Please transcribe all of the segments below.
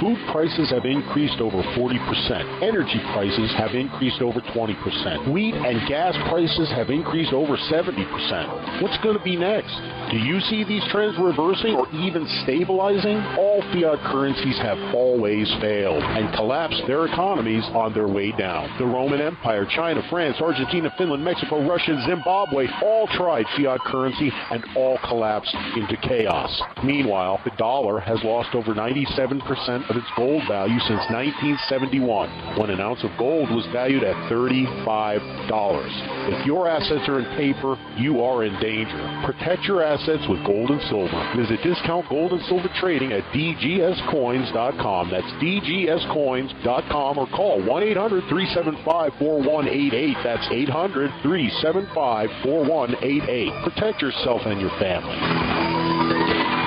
Food prices have increased over 40%. Energy prices have increased over 20%. Wheat and gas prices have increased over 70%. What's going to be next? Do you see these trends reversing or even stabilizing? All fiat currencies have always failed and collapsed their economies on their way down. The Roman Empire, China, France, Argentina, Finland, Mexico, Russia, and Zimbabwe all tried fiat currency and all collapsed into chaos. Meanwhile, the dollar has lost over 97% of its gold value since 1971, when an ounce of gold was valued at $35. If your assets are in paper, you are in danger. Protect your assets with gold and silver. Visit Discount Gold and Silver Trading at dgscoins.com. That's dgscoins.com, or call 1-800-375-4188. That's 800-375-4188. Protect yourself and your family.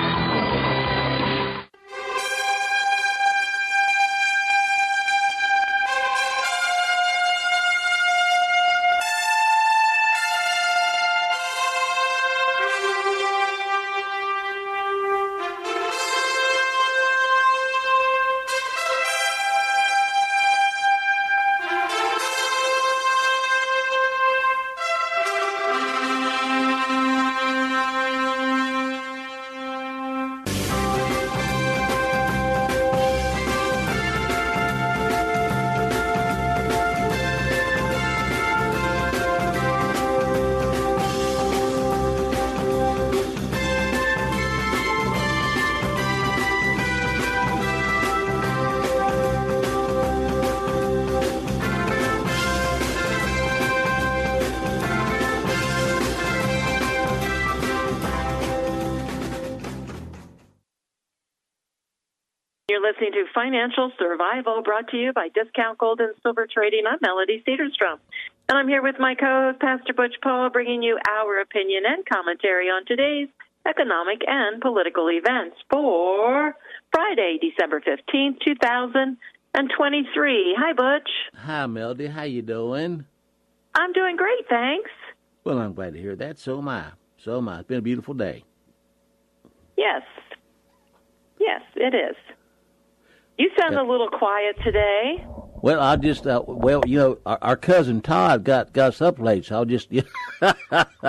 Listening to Financial Survival, brought to you by Discount Gold and Silver Trading. I'm Melody Cedarstrom, and I'm here with my co-host, Pastor Butch Paul, bringing you our opinion and commentary on today's economic and political events for Friday, December 15th, 2023. Hi, Butch. Hi, Melody. How you doing? I'm doing great, thanks. Well, I'm glad to hear that. So am I. It's been a beautiful day. Yes, it is. You sound a little quiet today. Well, I'll just, our cousin Todd got us up late, so I'll just, he got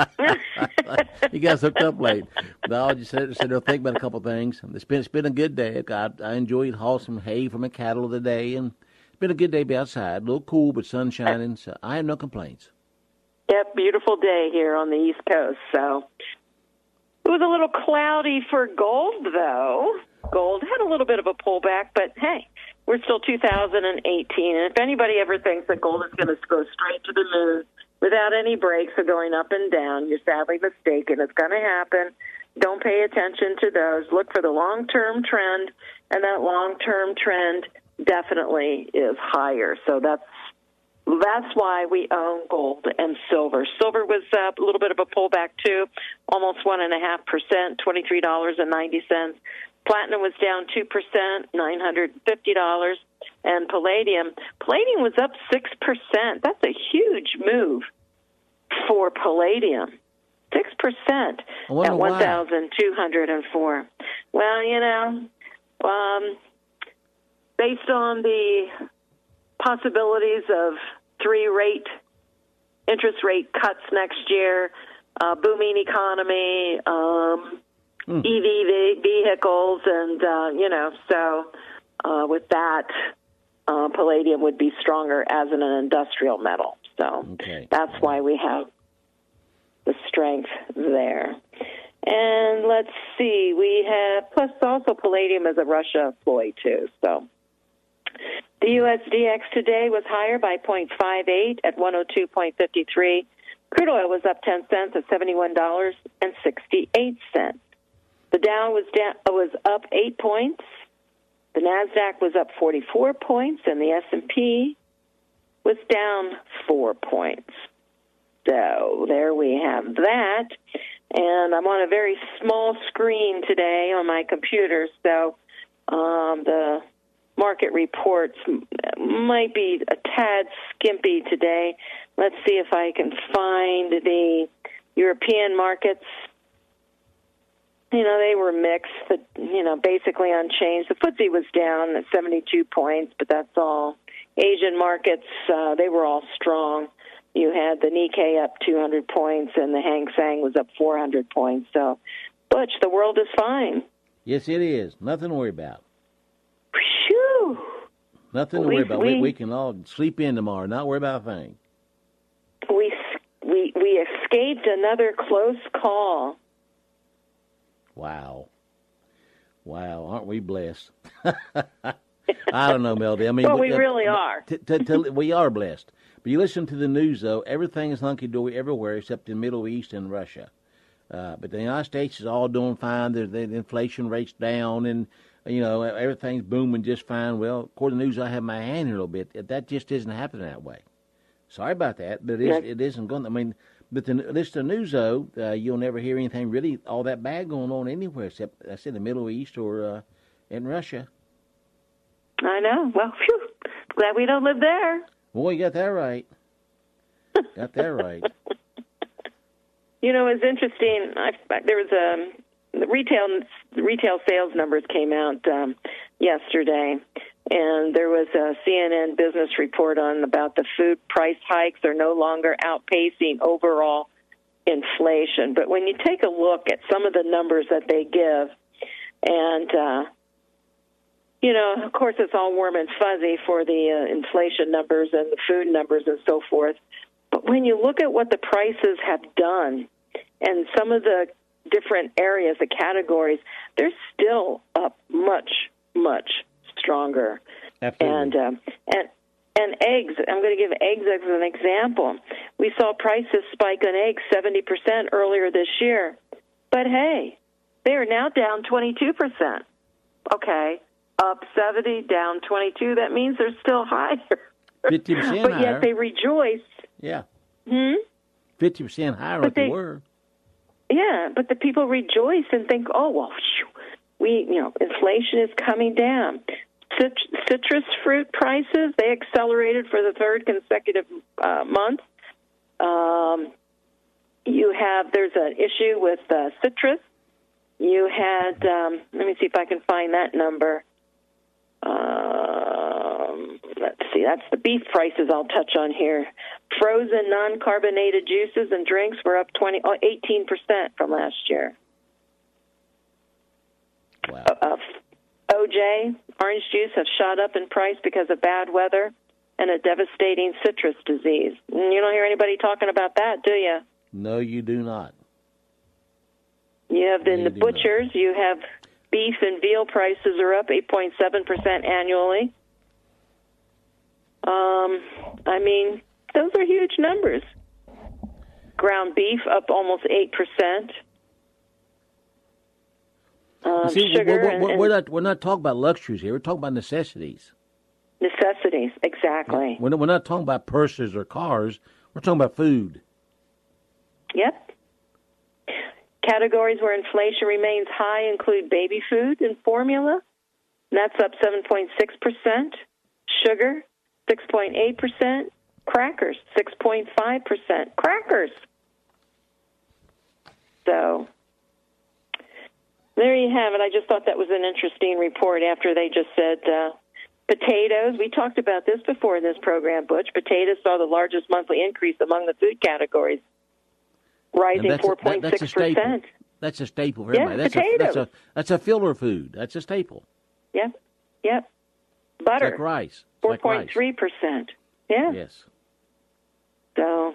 us up late. But I'll just sit there and think about a couple of things. It's been a good day. I enjoyed hauling some hay from the cattle today, and it's been a good day to be outside. A little cool, but sun shining, so I have no complaints. Yep, beautiful day here on the East Coast, so. It was a little cloudy for gold, though. Gold had a little bit of a pullback, but hey, we're still 2018. And if anybody ever thinks that gold is going to go straight to the moon without any breaks or going up and down, you're sadly mistaken. It's going to happen. Don't pay attention to those. Look for the long-term trend, and that long-term trend definitely is higher. So that's why we own gold and silver. Silver was up a little bit of a pullback, too, almost 1.5%, $23.90. Platinum was down 2%, $950. And palladium was up 6%. That's a huge move for palladium. 6% at 1,204. Well, based on the possibilities of 3 interest rate cuts next year, booming economy, EV vehicles, and, with that, palladium would be stronger as an industrial metal. So That's why we have the strength there. And let's see, we have, plus also palladium is a Russia ploy, too. So the USDX today was higher by 0.58 at 102.53. Crude oil was up 10 cents at $71.68. The Dow was up 8 points. The NASDAQ was up 44 points, and the S&P was down 4 points. So there we have that. And I'm on a very small screen today on my computer, so the market reports might be a tad skimpy today. Let's see if I can find the European markets. They were mixed, but, basically unchanged. The FTSE was down at 72 points, but that's all. Asian markets, they were all strong. You had the Nikkei up 200 points, and the Hang Seng was up 400 points. So, Butch, the world is fine. Yes, it is. Nothing to worry about. Phew. Nothing to worry about. We can all sleep in tomorrow, not worry about a thing. We escaped another close call. Wow, aren't we blessed? I don't know, Melody. I mean, well, we really are. We are blessed. But you listen to the news, though, everything is hunky-dory everywhere except in the Middle East and Russia. But the United States is all doing fine. The inflation rate's down, and, everything's booming just fine. Well, according to the news, I have my hand here a little bit. That just isn't happening that way. Sorry about that, but it isn't going to. I mean, but listen to the news, though, you'll never hear anything really all that bad going on anywhere except, I said, the Middle East or in Russia. I know. Well, phew. Glad we don't live there. Boy, you got that right. Got that right. It's interesting. There was the retail sales numbers came out yesterday, and there was a CNN business report about the food price hikes are no longer outpacing overall inflation. But when you take a look at some of the numbers that they give, and of course, it's all warm and fuzzy for the inflation numbers and the food numbers and so forth. But when you look at what the prices have done and some of the different areas, the categories, they're still up much, much stronger. Absolutely. And eggs, I'm going to give eggs as an example. We saw prices spike on eggs 70% earlier this year. But, hey, they are now down 22%. Okay. Up 70, down 22. That means they're still higher. 50% but higher. yet they rejoice. Yeah. 50% higher what they were. Yeah, but the people rejoice and think, oh, well, inflation is coming down. Citrus fruit prices, they accelerated for the third consecutive month. There's an issue with citrus. You had, let me see if I can find that number. Let's see, that's the beef prices I'll touch on here. Frozen non-carbonated juices and drinks were up 18% from last year. Wow. OJ, orange juice, have shot up in price because of bad weather and a devastating citrus disease. You don't hear anybody talking about that, do you? No, you do not. You have in the butchers, you have beef and veal prices are up 8.7% annually. Those are huge numbers. Ground beef up almost 8%. Sugar. We're not talking about luxuries here. We're talking about necessities. Necessities, exactly. We're not talking about purses or cars. We're talking about food. Yep. Categories where inflation remains high include baby food and formula. That's up 7.6%. Sugar, 6.8%. Crackers, 6.5%. Crackers. So there you have it. I just thought that was an interesting report after they just said potatoes. We talked about this before in this program, Butch. Potatoes saw the largest monthly increase among the food categories, rising 4.6%. That's a staple for everybody. Yeah, potatoes. That's a filler food. That's a staple. Yep. Butter. It's like rice. 4.3%. Yeah. Yes. So,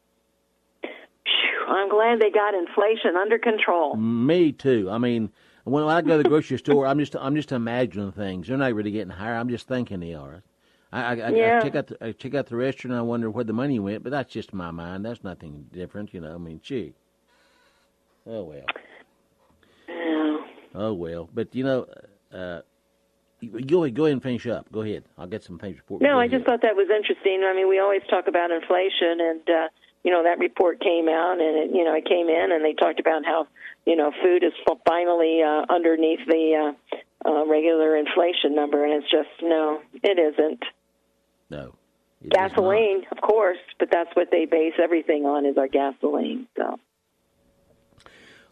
I'm glad they got inflation under control. Me too. I mean, when I go to the grocery store, I'm just imagining things. They're not really getting higher. I'm just thinking they are. I check out the restaurant. I wonder where the money went, but that's just my mind. That's nothing different, gee. Oh well. Yeah. Oh well. But go ahead and finish up. Go ahead. I'll get some things report. No, I just thought that was interesting. I mean, we always talk about inflation, and that report came out, and it came in, and they talked about how food is finally underneath the regular inflation number, and it's just no, it isn't. No. Gasoline, of course, but that's what they base everything on is our gasoline. So.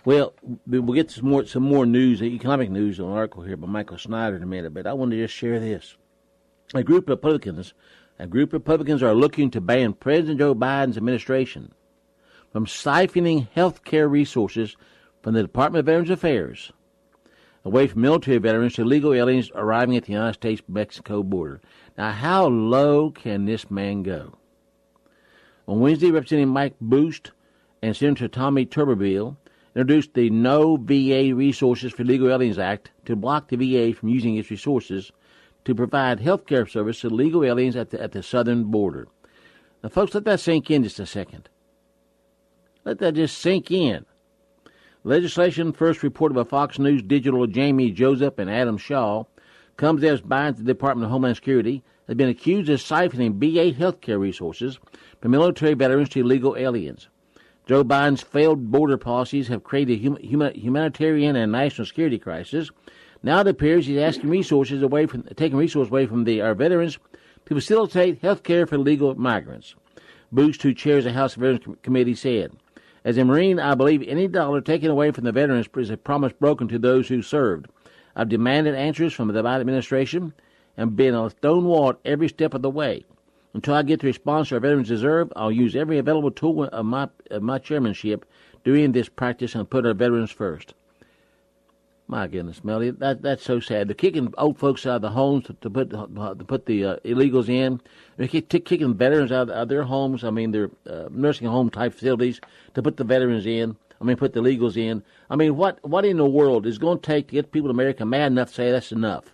Well, we'll get some more news, economic news, on an article here by Michael Snyder in a minute, but I want to just share this. A group of Republicans are looking to ban President Joe Biden's administration from siphoning health care resources from the Department of Veterans Affairs away from military veterans to illegal aliens arriving at the United States-Mexico border. Now, how low can this man go? On Wednesday, Representative Mike Boost and Senator Tommy Tuberville introduced the No VA Resources for Illegal Aliens Act to block the VA from using its resources to provide health care service to illegal aliens at the southern border. Now, folks, let that sink in just a second. Let that just sink in. Legislation first reported by Fox News Digital Jamie Joseph and Adam Shaw comes as Biden's Department of Homeland Security has been accused of siphoning VA health care resources from military veterans to illegal aliens. Joe Biden's failed border policies have created a humanitarian and national security crisis. Now it appears he's taking resources away from our veterans to facilitate health care for illegal migrants. Boost, who chairs the House Veterans Committee, said, "As a Marine, I believe any dollar taken away from the veterans is a promise broken to those who served. I've demanded answers from the Biden administration and been stonewalled every step of the way. Until I get the response our veterans deserve, I'll use every available tool of my chairmanship doing this practice and put our veterans first." My goodness, Melody, that's so sad. They're kicking old folks out of the homes to put the illegals in. They're kicking veterans out of their homes. I mean, their nursing home type facilities to put the veterans in. Put the illegals in. What in the world is going to take to get people in America mad enough to say that's enough?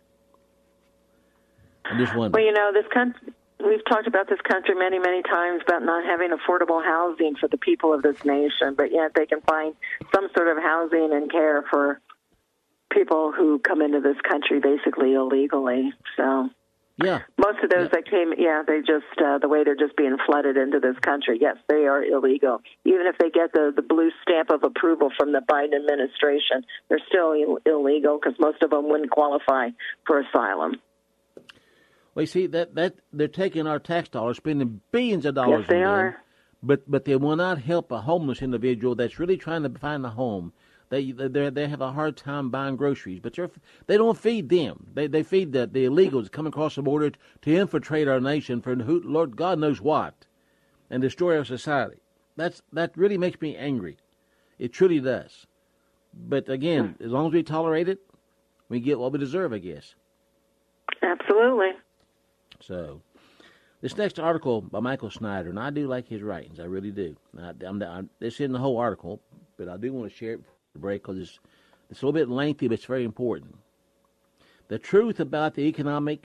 I just wonder. Well, this country. We've talked about this country many, many times about not having affordable housing for the people of this nation, but yet they can find some sort of housing and care for people who come into this country basically illegally. So, yeah, most of those that came, they just the way they're just being flooded into this country. Yes, they are illegal. Even if they get the blue stamp of approval from the Biden administration, they're still illegal because most of them wouldn't qualify for asylum. Well, you see, that they're taking our tax dollars, spending billions of dollars. Yes, they are. But they will not help a homeless individual that's really trying to find a home. They have a hard time buying groceries, but they don't feed them. They feed the illegals coming across the border to infiltrate our nation for Lord God knows what, and destroy our society. That really makes me angry. It truly does. But again, as long as we tolerate it, we get what we deserve, I guess. Absolutely. So, this next article by Michael Snyder, and I do like his writings, I really do. It's in the whole article, but I do want to share it before the break because it's a little bit lengthy, but it's very important. The truth about the economy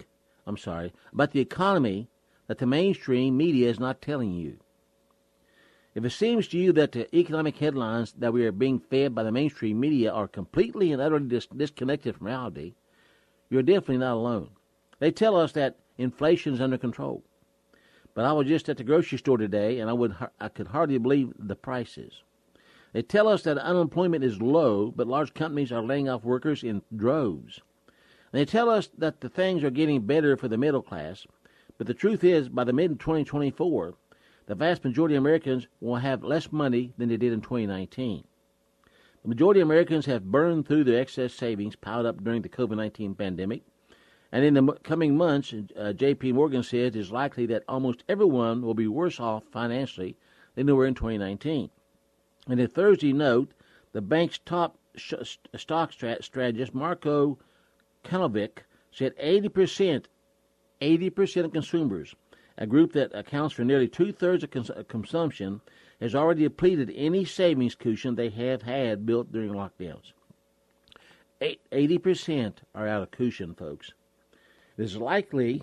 that the mainstream media is not telling you. If it seems to you that the economic headlines that we are being fed by the mainstream media are completely and utterly disconnected from reality, you're definitely not alone. They tell us that inflation is under control. But I was just at the grocery store today, and I could hardly believe the prices. They tell us that unemployment is low, but large companies are laying off workers in droves. And they tell us that the things are getting better for the middle class, but the truth is, by the mid-2024, the vast majority of Americans will have less money than they did in 2019. The majority of Americans have burned through their excess savings piled up during the COVID-19 pandemic. And in the coming months, J.P. Morgan says it's likely that almost everyone will be worse off financially than they were in 2019. In a Thursday note, the bank's top stock strategist, Marco Kanovic, said 80% of consumers, a group that accounts for nearly two-thirds of consumption, has already depleted any savings cushion they have had built during lockdowns. 80% are out of cushion, folks. It is likely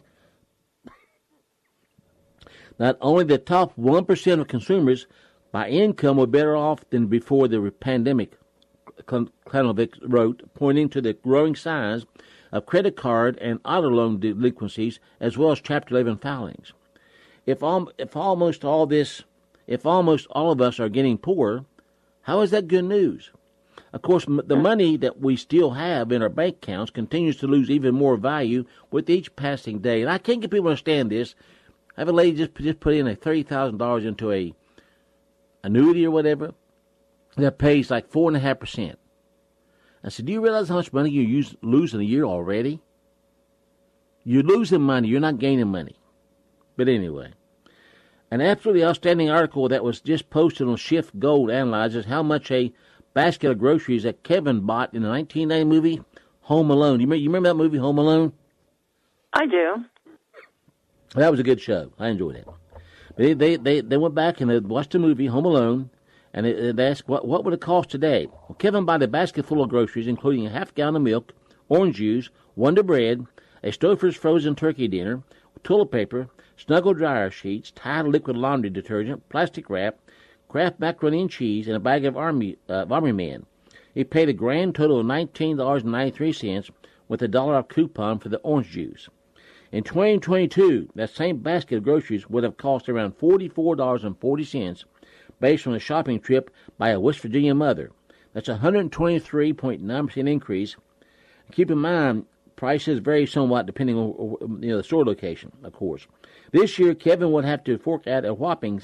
not only the top 1% of consumers by income were better off than before the pandemic, Klanovic wrote, pointing to the growing size of credit card and auto loan delinquencies as well as Chapter 11 filings. If almost all of us are getting poorer, how is that good news? Of course, the money that we still have in our bank accounts continues to lose even more value with each passing day. And I can't get people to understand this. I have a lady just put in $30,000 into a annuity or whatever, that pays like 4.5%. I said, do you realize how much money you're losing a year already? You're losing money. You're not gaining money. But anyway, an absolutely outstanding article that was just posted on Shift Gold analyzes how much a basket of groceries that Kevin bought in the 1990 movie Home Alone. You remember that movie, Home Alone? I do. That was a good show. I enjoyed it. They went back and they watched the movie Home Alone, and they asked, what would it cost today? Well, Kevin bought a basket full of groceries, including a half-gallon of milk, orange juice, Wonder Bread, a Stouffer's frozen turkey dinner, toilet paper, Snuggle dryer sheets, Tide liquid laundry detergent, plastic wrap, Kraft macaroni and cheese, and a bag of Army Man. He paid a grand total of $19.93 with a $1 off coupon for the orange juice. In 2022, that same basket of groceries would have cost around $44.40 based on a shopping trip by a West Virginia mother. That's a 123.9% increase. Keep in mind, prices vary somewhat depending on the store location, of course. This year, Kevin would have to fork out a whopping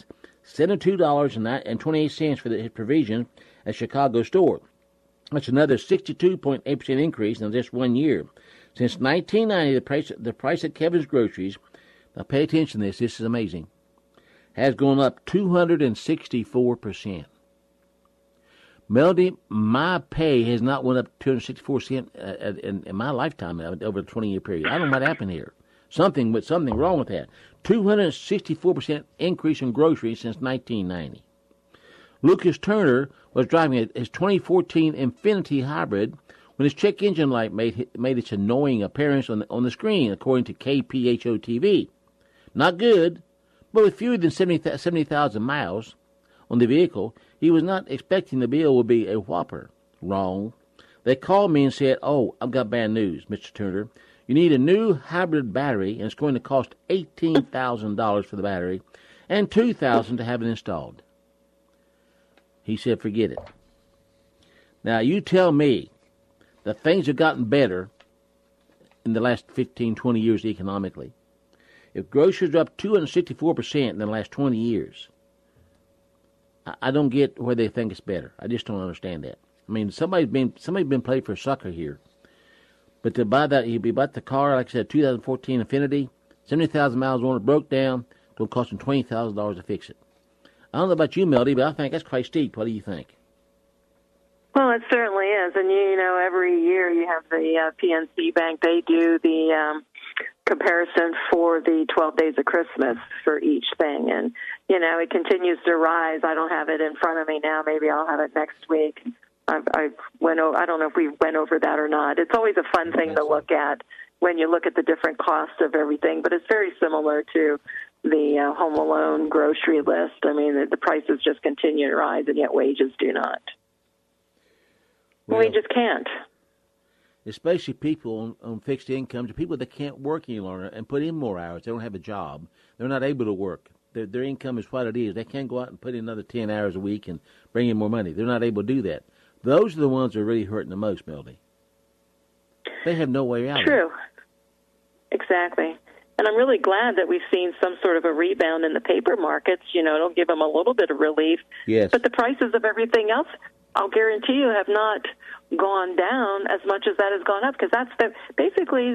$72.28 for his provisions at Chicago store. That's another 62.8% increase in just 1 year. Since 1990, the price of Kevin's groceries, now pay attention to this, this is amazing, has gone up 264%. Melody, my pay has not went up 264% in my lifetime over a 20-year period. I don't know what happened here. Something wrong with that. 264% increase in groceries since 1990. Lucas Turner was driving his 2014 Infiniti Hybrid when his check engine light made its annoying appearance on the screen, according to KPHO-TV. Not good, but with fewer than 70,000 miles on the vehicle, he was not expecting the bill would be a whopper. Wrong. They called me and said, "Oh, I've got bad news, Mr. Turner. You need a new hybrid battery, and it's going to cost $18,000 for the battery and $2,000 to have it installed." He said, forget it. Now, you tell me that things have gotten better in the last 15, 20 years economically. If groceries are up 264% in the last 20 years, I don't get where they think it's better. I just don't understand that. I mean, somebody's been played for sucker here. But to buy that, you'd be bought the car, like I said, 2014 Infiniti, 70,000 miles on it, broke down, it's going to cost him $20,000 to fix it. I don't know about you, Melody, but I think that's quite steep. What do you think? Well, it certainly is. And, every year you have the PNC Bank. They do the comparison for the 12 days of Christmas for each thing. And, it continues to rise. I don't have it in front of me now. Maybe I'll have it next week. I don't know if we went over that or not. It's always a fun thing to look at when you look at the different costs of everything, but it's very similar to the Home Alone grocery list. I mean, the prices just continue to rise, and yet wages do not. Well, we just can't. Especially people on fixed incomes, people that can't work any longer and put in more hours. They don't have a job. They're not able to work. Their income is what it is. They can't go out and put in another 10 hours a week and bring in more money. They're not able to do that. Those are the ones that are really hurting the most, Melody. They have no way out. True. Exactly. And I'm really glad that we've seen some sort of a rebound in the paper markets. It'll give them a little bit of relief. Yes. But the prices of everything else, I'll guarantee you, have not gone down as much as that has gone up, because that's basically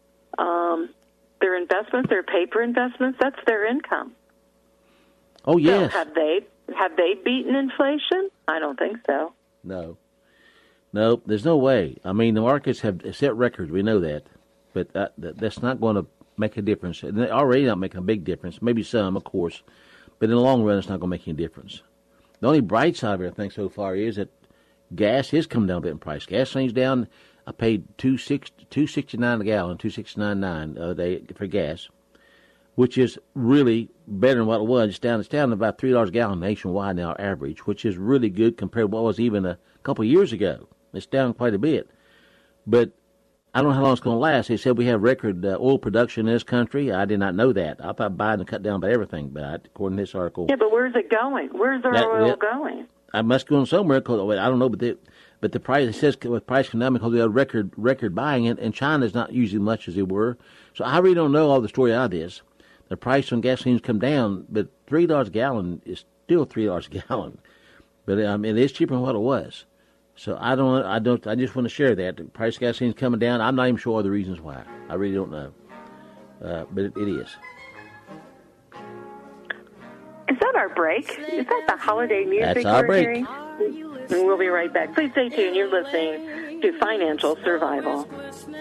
their investments, their paper investments. That's their income. Oh yes. So have they beaten inflation? I don't think so. No, there's no way. I mean, the markets have set records. We know that, but that's not going to make a difference. And they're already not making a big difference. Maybe some, of course, but in the long run, it's not going to make any difference. The only bright side of it, I think, so far is that gas has come down a bit in price. Gasoline's down. I paid $2.69 a gallon, $2.69.9 the other day for gas, which is really better than what it was. It's down to about $3 a gallon nationwide now, average, which is really good compared to what was even a couple of years ago. It's down quite a bit. But I don't know how long it's going to last. They said we have record oil production in this country. I did not know that. I thought Biden cut down about everything, but according to this article. Yeah, but where's it going? Where's our oil going? I must go somewhere, because I don't know, but the price, it says with price coming down because we have record buying it, and China's not using much as they were. So I really don't know all the story out of this. The price on gasoline's come down, but $3 a gallon is still $3 a gallon. But it is cheaper than what it was. So I just want to share that. The price of gasoline's coming down. I'm not even sure the reasons why. I really don't know. But it is. Is that our break? Is that the holiday music That's our we're break. hearing? And we'll be right back. Please stay tuned. You're listening to Financial Survival.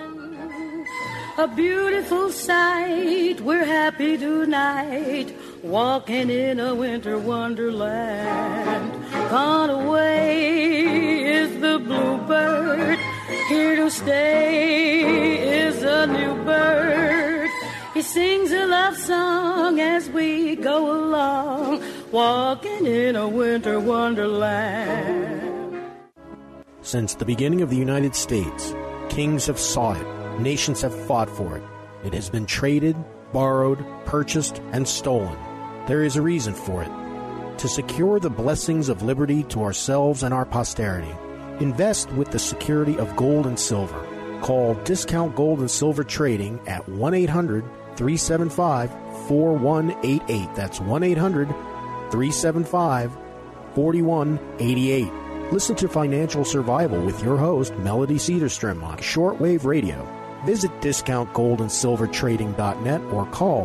A beautiful sight. We're happy tonight, walking in a winter wonderland. Gone away is the bluebird. Here to stay is a new bird. He sings a love song as we go along, walking in a winter wonderland. Since the beginning of the United States, kings have sought it. Nations have fought for it. It has been traded, borrowed, purchased, and stolen. There is a reason for it. To secure the blessings of liberty to ourselves and our posterity, invest with the security of gold and silver. Call Discount Gold and Silver Trading at 1-800-375-4188. That's 1-800-375-4188. Listen to Financial Survival with your host, Melody Cedarstrom, on shortwave radio. Visit discountgoldandsilvertrading.net or call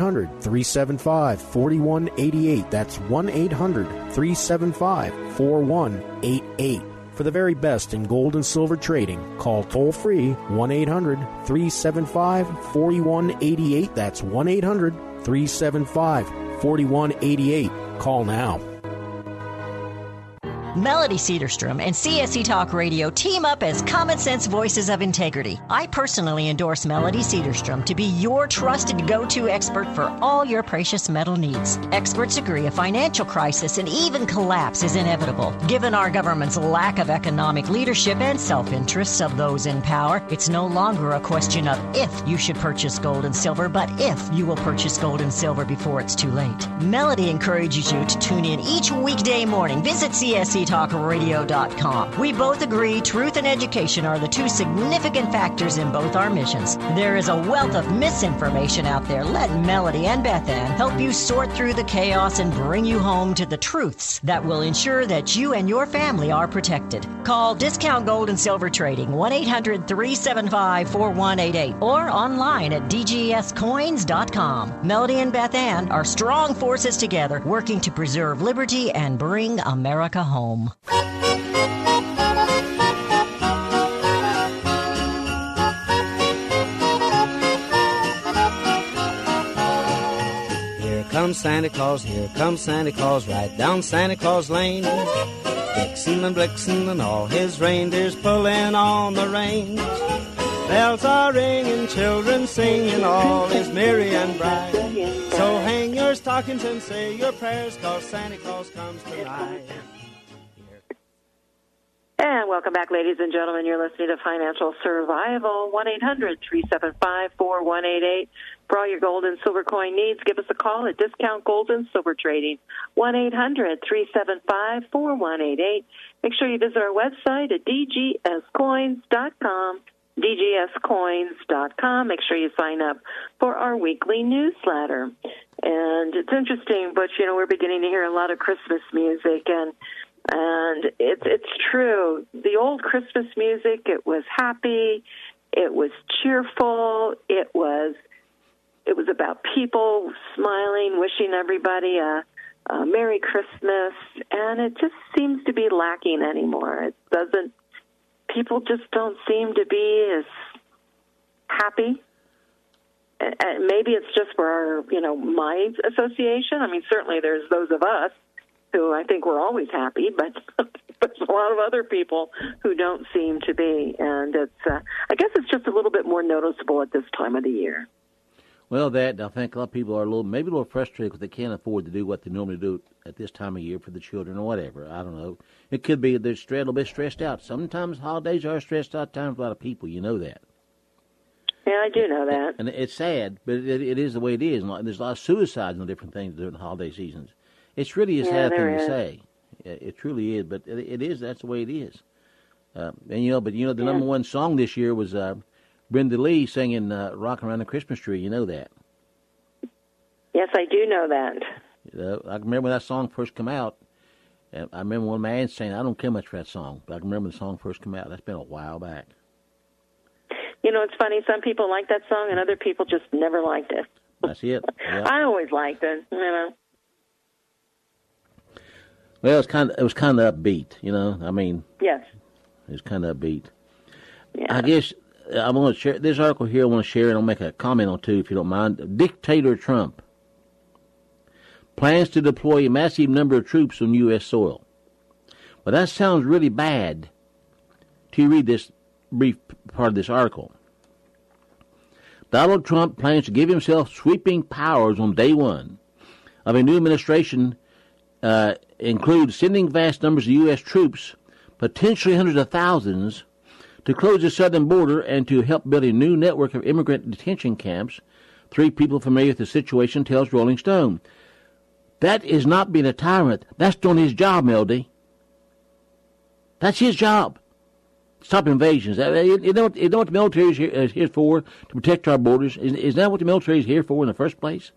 1-800-375-4188. That's 1-800-375-4188. For the very best in gold and silver trading, call toll-free 1-800-375-4188. That's 1-800-375-4188. Call now. Melody Cedarstrom and CSC Talk Radio team up as common sense voices of integrity. I personally endorse Melody Cedarstrom to be your trusted go-to expert for all your precious metal needs. Experts agree a financial crisis and even collapse is inevitable. Given our government's lack of economic leadership and self-interests of those in power, it's no longer a question of if you should purchase gold and silver, but if you will purchase gold and silver before it's too late. Melody encourages you to tune in each weekday morning. Visit CSCTalkRadio.com. We both agree truth and education are the two significant factors in both our missions. There is a wealth of misinformation out there. Let Melody and Beth Ann help you sort through the chaos and bring you home to the truths that will ensure that you and your family are protected. Call Discount Gold and Silver Trading 1-800-375-4188 or online at dgscoins.com. Melody and Beth Ann are strong forces together working to preserve liberty and bring America home. Here comes Santa Claus, right down Santa Claus Lane. Vixen and Blixen and all his reindeers pulling on the reins. Bells are ringing, children singing, all is merry and bright. So hang your stockings and say your prayers, 'cause Santa Claus comes tonight. And welcome back, ladies and gentlemen. You're listening to Financial Survival, 1-800-375-4188. For all your gold and silver coin needs, give us a call at Discount Gold and Silver Trading, 1-800-375-4188. Make sure you visit our website at dgscoins.com, dgscoins.com. Make sure you sign up for our weekly newsletter. And it's interesting, but, we're beginning to hear a lot of Christmas music, and it's true. The old Christmas music, it was happy, it was cheerful, it was about people smiling, wishing everybody a Merry Christmas, and it just seems to be lacking anymore. People just don't seem to be as happy. And maybe it's just for our, my association. I mean, certainly there's those of us who I think we're always happy, but there's a lot of other people who don't seem to be. And I guess it's just a little bit more noticeable at this time of the year. Well, I think a lot of people are maybe a little frustrated because they can't afford to do what they normally do at this time of year for the children or whatever. I don't know. It could be they're a little bit stressed out. Sometimes holidays are a stressed out time for a lot of people. You know that. Yeah, I do know that. And it's sad, but it is the way it is. There's a lot of suicides and different things during the holiday seasons. It's really a sad thing to say. It truly is, but it is. That's the way it is. The number one song this year was Brenda Lee singing "Rockin' Around the Christmas Tree." You know that? Yes, I do know that. I remember when that song first came out, And I remember one man saying, I don't care much for that song, but I can remember the song first came out. That's been a while back. You know, it's funny. Some people like that song, and other people just never liked it. That's it. Yeah. I always liked it, you know. Well, it was kind of upbeat, you know. I mean, yes, it was kind of upbeat. Yeah. I guess I want to share this article here. I want to share, and I'll make a comment on too, if you don't mind. Dictator Trump plans to deploy a massive number of troops on U.S. soil. Well, that sounds really bad till you read this brief part of this article. Donald Trump plans to give himself sweeping powers on day one of a new administration, include sending vast numbers of U.S. troops, potentially hundreds of thousands, to close the southern border and to help build a new network of immigrant detention camps. 3 people familiar with the situation tells Rolling Stone. That is not being a tyrant. That's doing his job, Melody. That's his job. Stop invasions. You know what the military is here for? To protect our borders. Is that what the military is here for in the first place?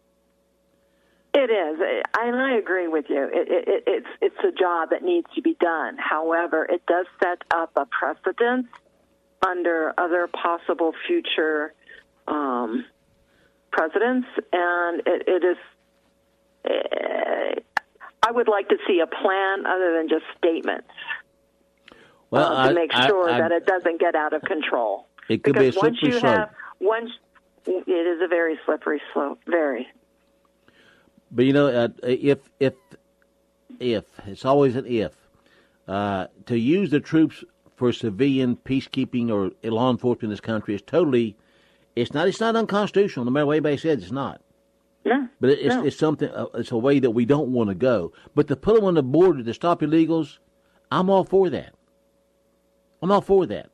It is, and I agree with you. It's a job that needs to be done. However, it does set up a precedent under other possible future presidents, and it is. I would like to see a plan other than just statements. Well, to make sure that it doesn't get out of control. It could be a slippery slope. It is a very slippery slope, very. But you know, if it's always an if, to use the troops for civilian peacekeeping or law enforcement in this country is totally, it's not unconstitutional. No matter what anybody says, it's not. No, but it's something. It's a way that we don't want to go. But to put them on the border to stop illegals, I'm all for that. I'm all for that.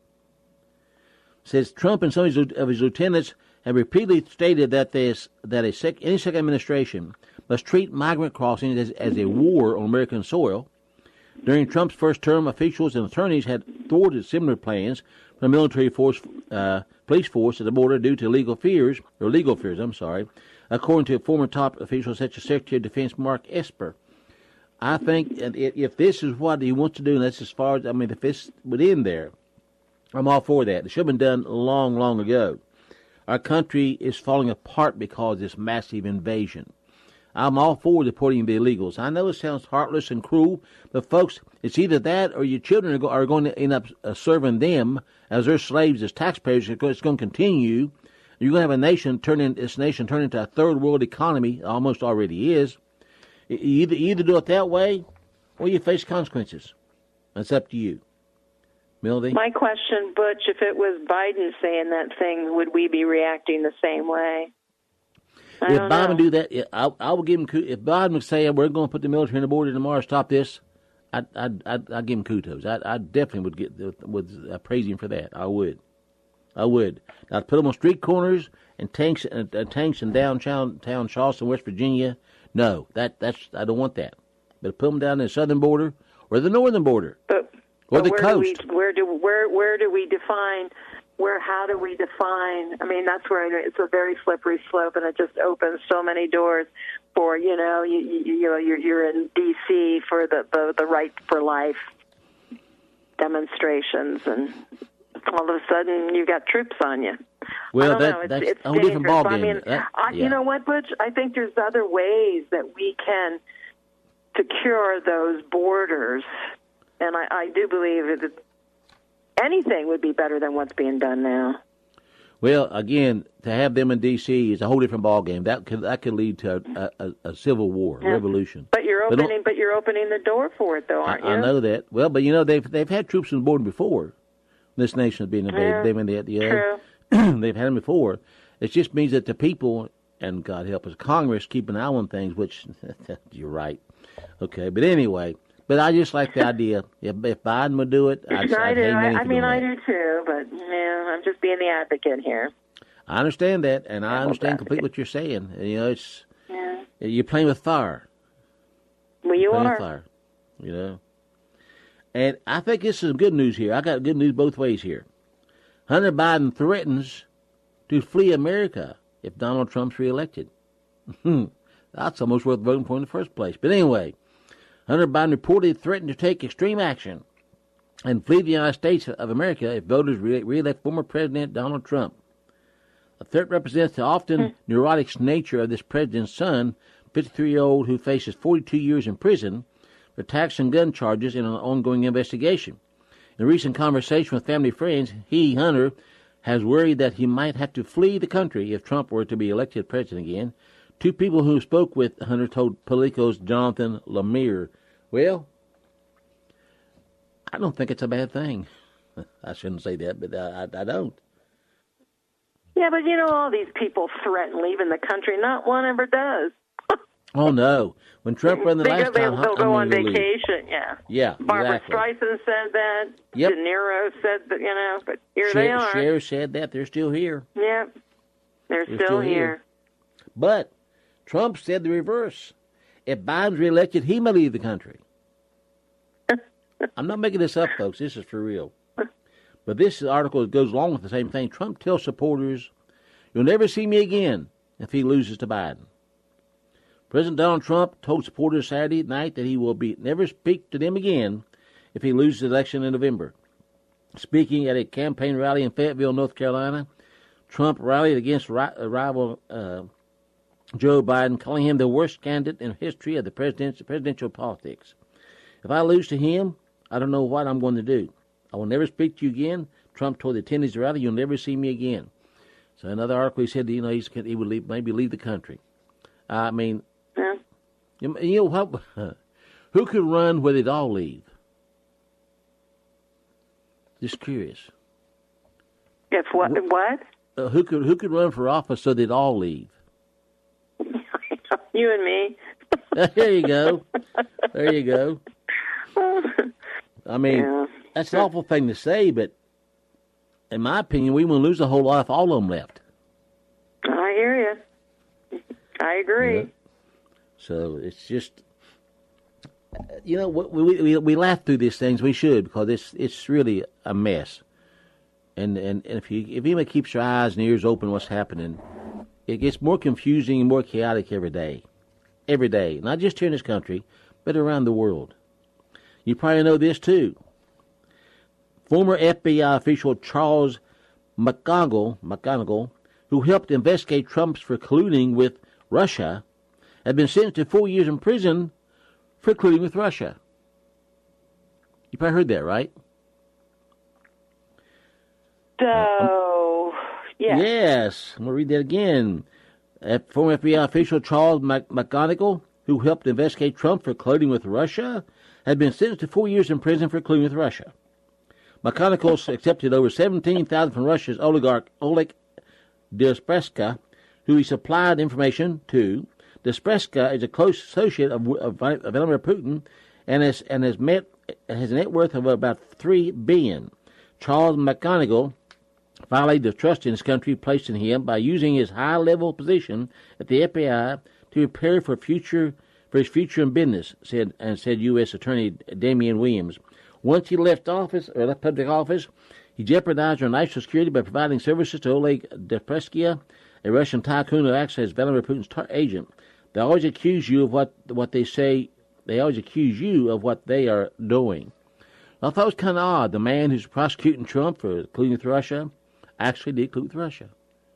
Says Trump and some of his lieutenants have repeatedly stated that any second administration must treat migrant crossings as a war on American soil. During Trump's first term, officials and attorneys had thwarted similar plans from the military police force at the border due to legal fears. According to former top officials such as Secretary of Defense Mark Esper. I think if this is what he wants to do, and that's as far as, if it's within there, I'm all for that. It should have been done long, long ago. Our country is falling apart because of this massive invasion. I'm all for deporting the illegals. I know it sounds heartless and cruel, but folks, it's either that or your children are going to end up serving them as their slaves, as taxpayers. It's going to continue. You're going to have this nation turn into a third world economy, almost already is. You either do it that way, or you face consequences. That's up to you. Melody? My question, Butch, if it was Biden saying that thing, would we be reacting the same way? If Biden would do that, I would give him. If Biden would say we're going to put the military on the border tomorrow, stop this, I'd give him kudos. I definitely would praise him for that. I would. I'd put them on street corners and tanks in downtown Charleston, West Virginia. No, that's I don't want that. But put them down in the southern border or the northern border or the coast. Where do we define? How do we define? That's where it's a very slippery slope, and it just opens so many doors for you're in D.C. for the right for life demonstrations, and all of a sudden you got troops on you. Well, that's a whole different ballgame. You know what, Butch? I think there's other ways that we can secure those borders, and I do believe that anything would be better than what's being done now. Well, again, to have them in D.C. is a whole different ballgame. That could lead to a civil war, revolution. But you're opening the door for it, though, aren't you? I know that. Well, but they've had troops on the border before. This nation has been invaded. True. They've had them before. It just means that the people, and God help us, Congress, keep an eye on things. Which you're right. Okay, but anyway. But I just like the idea. If Biden would do it, I'd hate many for doing I that. do too, but I'm just being the advocate here. I understand that, and I understand completely what you're saying. You're playing with fire. Well, you are. With fire, And I think this is good news here. I got good news both ways here. Hunter Biden threatens to flee America if Donald Trump's reelected. That's almost worth voting for in the first place. But anyway. Hunter Biden reportedly threatened to take extreme action and flee the United States of America if voters re-elect former President Donald Trump. The threat represents the often neurotic nature of this president's son, 53-year-old who faces 42 years in prison for tax and gun charges in an ongoing investigation. In a recent conversation with family friends, Hunter, has worried that he might have to flee the country if Trump were to be elected president again. Two people who spoke with Hunter told Politico's Jonathan Lemire, well, I don't think it's a bad thing. I shouldn't say that, but I don't. Yeah, but all these people threaten leaving the country. Not one ever does. Oh, no. When Trump ran the last time, they'll go on vacation, yeah. Yeah, Barbara exactly. Streisand said that. Yep. De Niro said that, but here they are. Cher said that. They're still here. Yep. They're still here. But Trump said the reverse. If Biden's reelected, he may leave the country. I'm not making this up, folks. This is for real. But this article goes along with the same thing. Trump tells supporters, you'll never see me again if he loses to Biden. President Donald Trump told supporters Saturday night that he will never speak to them again if he loses the election in November. Speaking at a campaign rally in Fayetteville, North Carolina, Trump rallied against rival Joe Biden, calling him the worst candidate in history of the presidential politics. If I lose to him, I don't know what I'm going to do. I will never speak to you again. Trump told the attendees of the rally, you'll never see me again. So another article, he said, he would maybe leave the country. I mean, who could run where they'd all leave? Just curious. If what? Who could run for office so they'd all leave? You and me. There you go. There you go. I mean, that's an awful thing to say, but in my opinion, we wouldn't lose a whole lot if all of them left. I hear you. I agree. Yeah. So it's just, we laugh through these things. We should, because it's really a mess. And if anybody keeps your eyes and ears open, what's happening, it gets more confusing and more chaotic every day. Every day, not just here in this country, but around the world. You probably know this too. Former FBI official Charles McGonigal, who helped investigate Trump for colluding with Russia, had been sentenced to 4 years in prison for colluding with Russia. You probably heard that, right? So, yes. Yes. I'm going to read that again. Former FBI official Charles McGonigal, who helped investigate Trump for colluding with Russia, had been sentenced to 4 years in prison for colluding with Russia. McGonigal accepted over $17,000 from Russia's oligarch Oleg Deripaska, who he supplied information to. Deripaska is a close associate of Vladimir Putin and has a net worth of about $3 billion. Charles McGonigal violated the trust in his country placed in him by using his high-level position at the FBI to prepare for his future in business, said U.S. Attorney Damian Williams. Once he left public office, he jeopardized our national security by providing services to Oleg Deripaska, a Russian tycoon who acts as Vladimir Putin's agent. They always accuse you of what they say. They always accuse you of what they are doing. I thought it was kind of odd. The man who's prosecuting Trump for colluding with Russia actually did collude with Russia.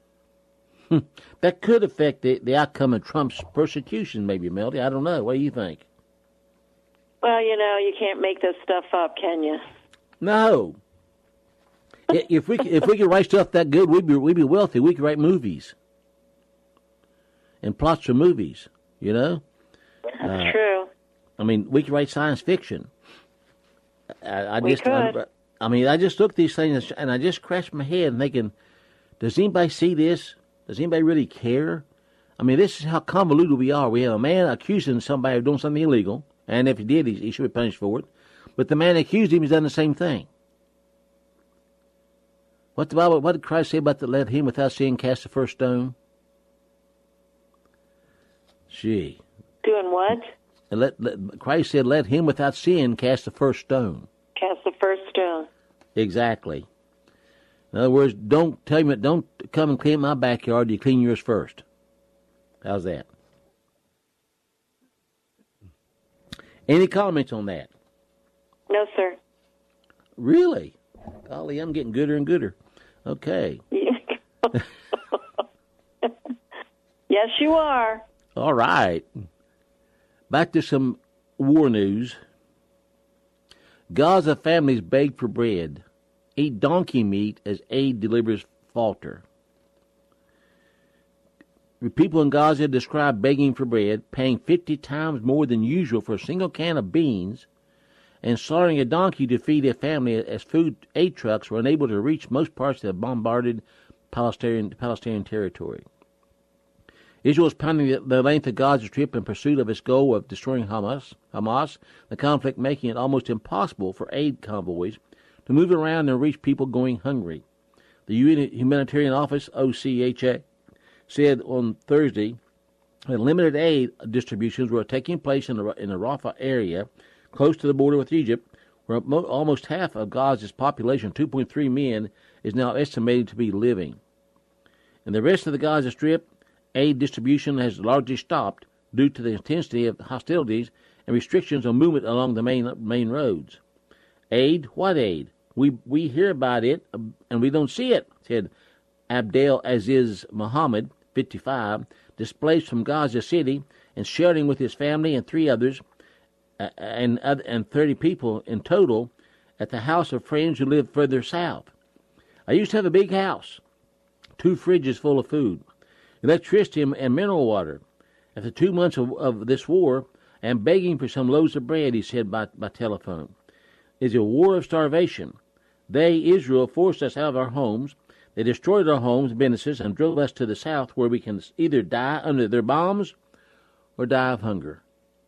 That could affect the outcome of Trump's persecution, maybe, Melody. I don't know. What do you think? Well, you can't make this stuff up, can you? No. If we could write stuff that good, we'd be wealthy. We could write movies and plots for movies. That's true. I mean, we could write science fiction. I just look at these things and I just scratch my head thinking, does anybody see this? Does anybody really care? I mean, this is how convoluted we are. We have a man accusing somebody of doing something illegal, and if he did, he should be punished for it. But the man accused him has done the same thing. What did Christ say about the let him without sin cast the first stone? Gee. Doing what? Christ said, let him without sin cast the first stone. Cast the first stone. Exactly. In other words, don't come and clean my backyard. You clean yours first. How's that? Any comments on that? No, sir. Really? Golly, I'm getting gooder and gooder. Okay. Yes, you are. All right. Back to some war news. Gaza families beg for bread. Eat donkey meat as aid delivers falter. People in Gaza describe begging for bread, paying 50 times more than usual for a single can of beans, and slaughtering a donkey to feed a family as food aid trucks were unable to reach most parts of the bombarded Palestinian territory. Israel is pounding the length of Gaza Strip in pursuit of its goal of destroying Hamas, the conflict making it almost impossible for aid convoys to move around and reach people going hungry. The UN Humanitarian Office, OCHA, said on Thursday that limited aid distributions were taking place in the Rafah area, close to the border with Egypt, where almost half of Gaza's population, 2.3 million, is now estimated to be living. In the rest of the Gaza Strip, aid distribution has largely stopped due to the intensity of hostilities and restrictions on movement along the main roads. Aid? What aid? We hear about it and we don't see it, said Abdel Aziz Mohammed, 55, displaced from Gaza City and sharing with his family and 3 others and 30 people in total at the house of friends who live further south. I used to have a big house, 2 fridges full of food, electricity and mineral water. After 2 months of this war, I am begging for some loaves of bread, he said by telephone. It's a war of starvation. They, Israel, forced us out of our homes. They destroyed our homes and businesses and drove us to the south where we can either die under their bombs or die of hunger.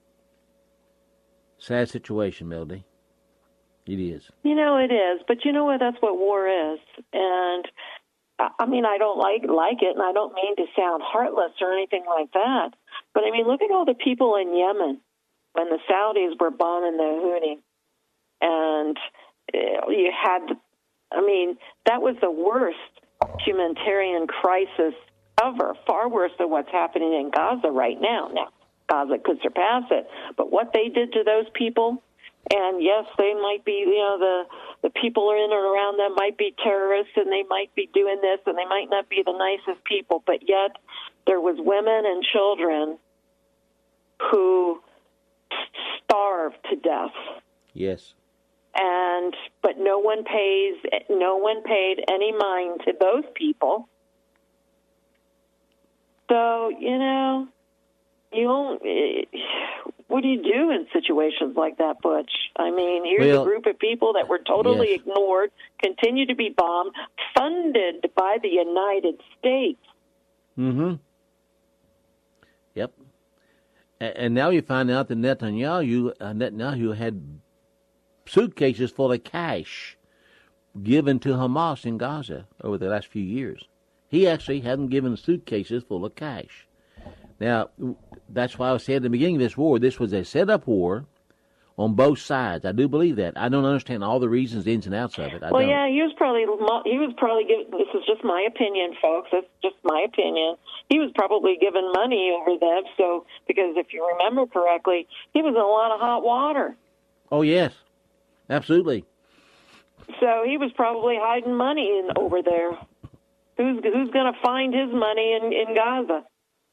Sad situation, Melody. It is. You know, it is. But you know what? That's what war is. And I mean, I don't like it, and I don't mean to sound heartless or anything like that. But, I mean, look at all the people in Yemen when the Saudis were bombing the Houthi. And you had, I mean, that was the worst humanitarian crisis ever, far worse than what's happening in Gaza right now. Now, Gaza could surpass it. But what they did to those people, and yes, they might be, you know, the people in and around them might be terrorists and they might be doing this and they might not be the nicest people, but yet there was women and children who starved to death. Yes. But no one paid any mind to those people. So, you know, what do you do in situations like that, Butch? I mean, here's a group of people that were totally ignored, continue to be bombed, funded by the United States. Mm-hmm. Yep. And now you find out that Netanyahu had suitcases full of cash given to Hamas in Gaza over the last few years. He actually hadn't given suitcases full of cash. Now, that's why I said at the beginning of this war, this was a set-up war on both sides. I do believe that. I don't understand all the reasons, the ins and outs of it. Yeah, he was probably giving, this is just my opinion, folks, it's just my opinion. He was probably given money over that, because if you remember correctly, he was in a lot of hot water. Oh, yes, absolutely. So he was probably hiding money over there. Who's going to find his money in Gaza?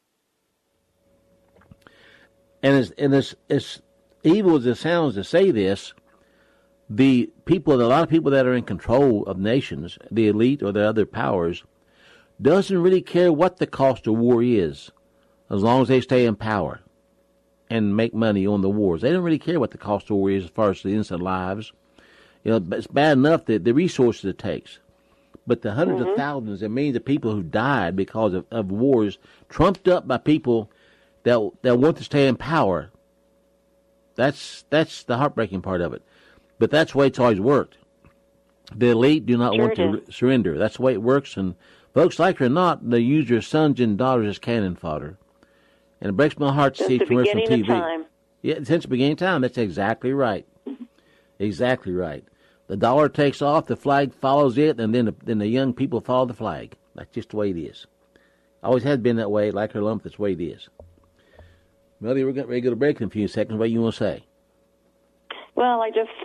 And as evil as it sounds to say this, a lot of people that are in control of nations, the elite or the other powers, doesn't really care what the cost of war is, as long as they stay in power and make money on the wars. They don't really care what the cost of war is as far as the innocent lives. You know, it's bad enough that the resources it takes, but the hundreds of thousands and millions of people who died because of wars, trumped up by people that want to stay in power. That's the heartbreaking part of it. But that's the way it's always worked. The elite do not want to surrender. That's the way it works. And folks, like it or not, they use their sons and daughters as cannon fodder. And it breaks my heart to see commercial TV. Time. Yeah, since the beginning of time. That's exactly right. Exactly right. The dollar takes off, the flag follows it, and then the young people follow the flag. That's just the way it is. Always has been that way. Like her lump, that's the way it is. Melody, we're ready to go to break in a few seconds. What do you want to say? Well, I just,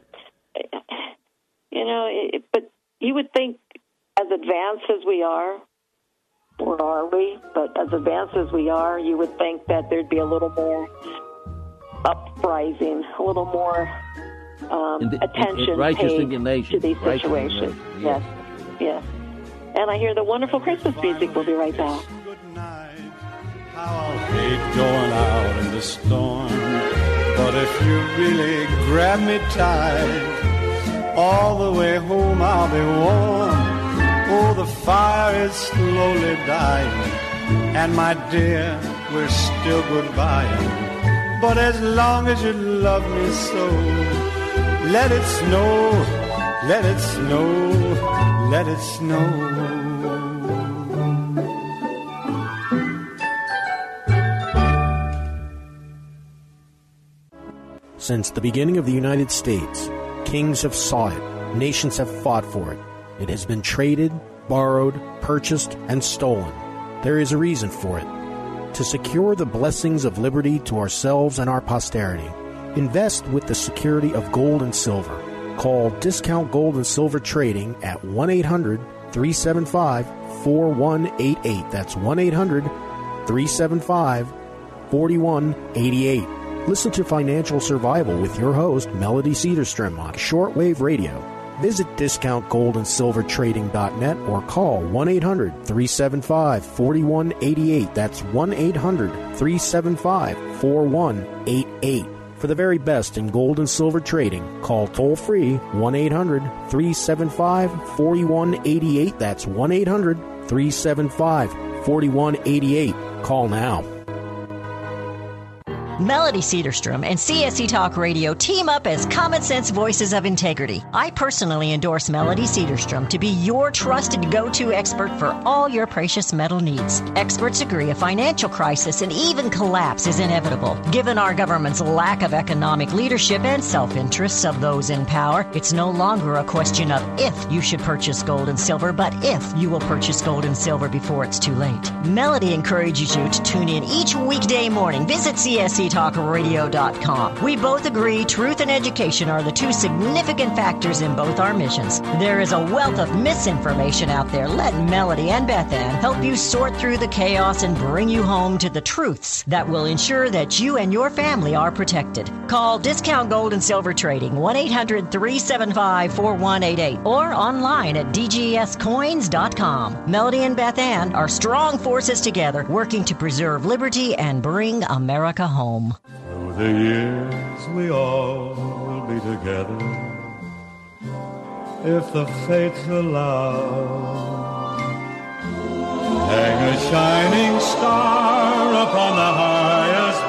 but you would think as advanced as we are, or are we? But as advanced as we are, you would think that there'd be a little more uprising, a little more attention paid to these situations. Yes, yes. And I hear the wonderful Christmas music. We'll be right back. I'll hate going out in the storm, but if you really grab me tight, all the way home I'll be warm. Oh, the fire is slowly dying, and my dear, we're still goodbying. But as long as you love me so, let it snow, let it snow, let it snow. Since the beginning of the United States, kings have sought it, nations have fought for it. It has been traded, borrowed, purchased, and stolen. There is a reason for it. To secure the blessings of liberty to ourselves and our posterity, invest with the security of gold and silver. Call Discount Gold and Silver Trading at 1-800-375-4188. That's 1-800-375-4188. Listen to Financial Survival with your host, Melody Cedarstrom, on shortwave radio. Visit discountgoldandsilvertrading.net or call 1-800-375-4188. That's 1-800-375-4188. For the very best in gold and silver trading, call toll-free 1-800-375-4188. That's 1-800-375-4188. Call now. Melody Cedarstrom and CSE Talk Radio team up as Common Sense Voices of Integrity. I personally endorse Melody Cedarstrom to be your trusted go-to expert for all your precious metal needs. Experts agree a financial crisis and even collapse is inevitable. Given our government's lack of economic leadership and self-interests of those in power, it's no longer a question of if you should purchase gold and silver, but if you will purchase gold and silver before it's too late. Melody encourages you to tune in each weekday morning. Visit CSETalkRadio.com. We both agree truth and education are the two significant factors in both our missions. There is a wealth of misinformation out there. Let Melody and Beth Ann help you sort through the chaos and bring you home to the truths that will ensure that you and your family are protected. Call Discount Gold and Silver Trading 1-800-375-4188 or online at dgscoins.com. Melody and Beth Ann are strong forces together working to preserve liberty and bring America home. Through the years we all will be together, if the fates allow. Hang a shining star upon the highest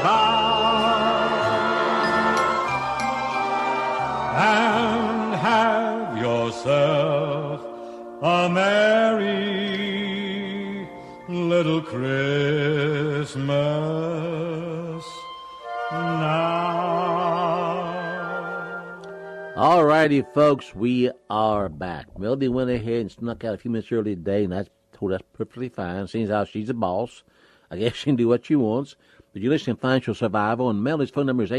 bough, and have yourself a merry little Christmas now. All righty, folks, we are back. Melody went ahead and snuck out a few minutes early today, and I told her that's perfectly fine. Seems how she's a boss. I guess she can do what she wants. But you're listening to Financial Survival, and Melody's phone number is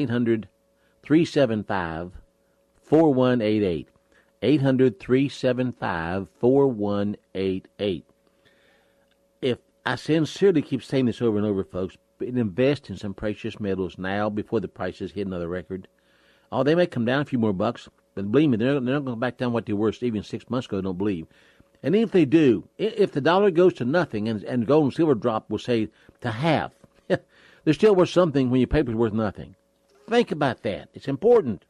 800-375-4188. 800-375-4188. If I sincerely keep saying this over and over, folks, invest in some precious metals now before the prices hit another record. Oh, they may come down a few more bucks, but believe me, they're not going to back down what they were even 6 months ago, I don't believe. And even if they do, if the dollar goes to nothing and gold and silver drop, we'll say to half, they're still worth something when your paper's worth nothing. Think about that. It's important.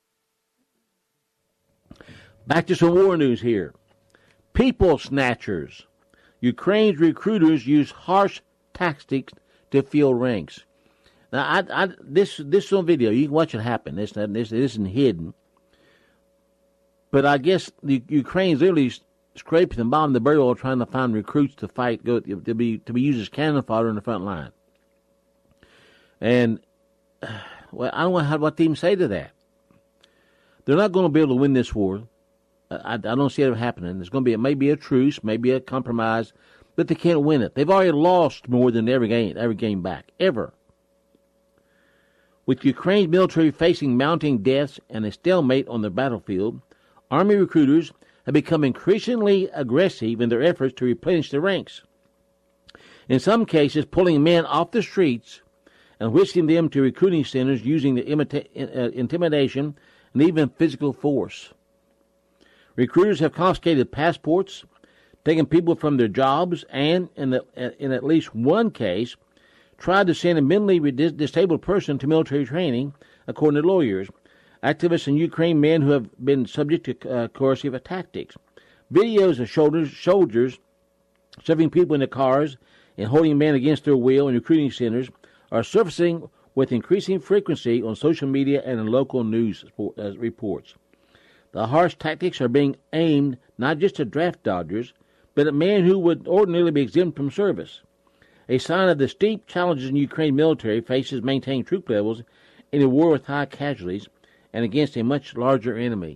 Back to some war news here. People snatchers. Ukraine's recruiters use harsh tactics to fill ranks. Now, this is on video. You can watch it happen. This isn't hidden. But I guess the Ukraine's literally scraping the bottom of the barrel trying to find recruits to fight, to be used as cannon fodder in the front line. And well, I don't know what to even say to that. They're not going to be able to win this war. I don't see it happening. There's going to be maybe a truce, maybe a compromise, but they can't win it. They've already lost more than every game back ever. With Ukraine's military facing mounting deaths and a stalemate on the battlefield, Army recruiters have become increasingly aggressive in their efforts to replenish their ranks. In some cases, pulling men off the streets and whisking them to recruiting centers using the intimidation and even physical force. Recruiters have confiscated passports, taken people from their jobs, and, in at least one case, tried to send a mentally disabled person to military training, according to lawyers. Activists in Ukraine, men who have been subject to coercive tactics. Videos of soldiers shoving people into cars and holding men against their will in recruiting centers are surfacing with increasing frequency on social media and in local news reports. The harsh tactics are being aimed not just at draft dodgers, but at men who would ordinarily be exempt from service. A sign of the steep challenges in Ukraine military faces maintaining troop levels in a war with high casualties and against a much larger enemy.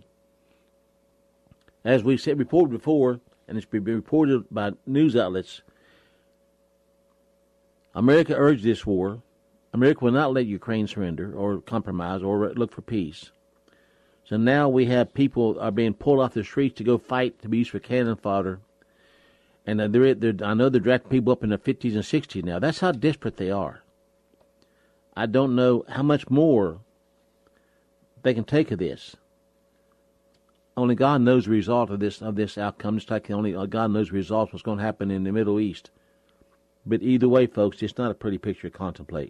As we said reported before, and it's been reported by news outlets, America urged this war. America will not let Ukraine surrender or compromise or look for peace. So now we have people are being pulled off the streets to go fight to be used for cannon fodder. And I know they're drafting people up in their 50s and 60s now. That's how desperate they are. I don't know how much more they can take of this. Only God knows the result of this outcome. Just like only God knows the result of what's going to happen in the Middle East. But either way, folks, it's not a pretty picture to contemplate.